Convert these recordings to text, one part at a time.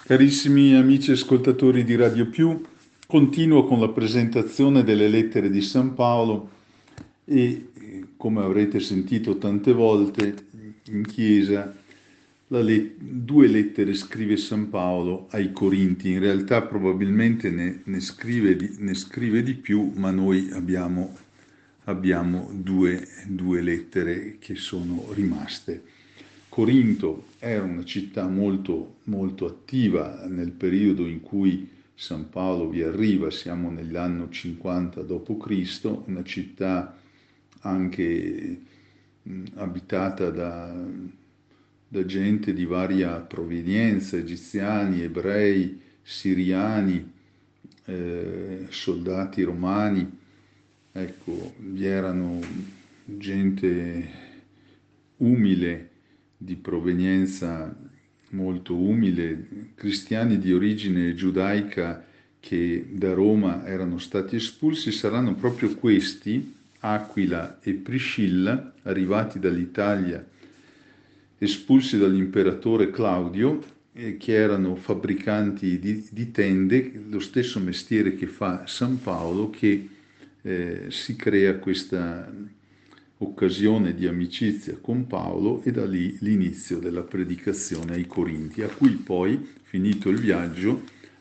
Carissimi amici ascoltatori di Radio Più, continuo con la presentazione delle lettere di San Paolo e, come avrete sentito tante volte in chiesa, due lettere scrive San Paolo ai Corinti. In realtà probabilmente ne scrive di più, ma noi abbiamo due lettere che sono rimaste. Corinto era una città molto, molto attiva nel periodo in cui San Paolo vi arriva, siamo nell'anno 50 d.C., una città anche abitata da gente di varia provenienza, egiziani, ebrei, siriani, soldati romani. Ecco, vi erano gente umile, di provenienza molto umile, cristiani di origine giudaica che da Roma erano stati espulsi. Saranno proprio questi, Aquila e Priscilla, arrivati dall'Italia, espulsi dall'imperatore Claudio, che erano fabbricanti di tende, lo stesso mestiere che fa San Paolo, che si crea questa occasione di amicizia con Paolo e da lì l'inizio della predicazione ai Corinti, a cui poi, finito il viaggio,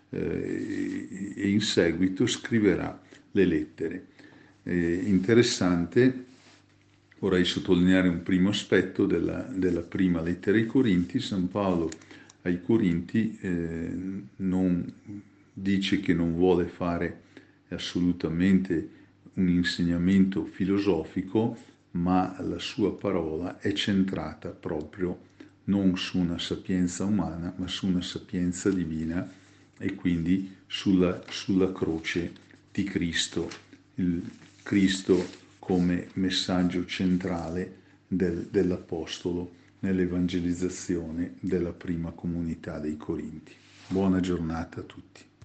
e in seguito scriverà le lettere. Interessante, vorrei sottolineare un primo aspetto della prima lettera ai Corinti. San Paolo ai Corinti non dice che non vuole fare assolutamente un insegnamento filosofico, ma la sua parola è centrata proprio non su una sapienza umana, ma su una sapienza divina e quindi sulla croce di Cristo, il Cristo come messaggio centrale dell'Apostolo nell'evangelizzazione della prima comunità dei Corinti. Buona giornata a tutti.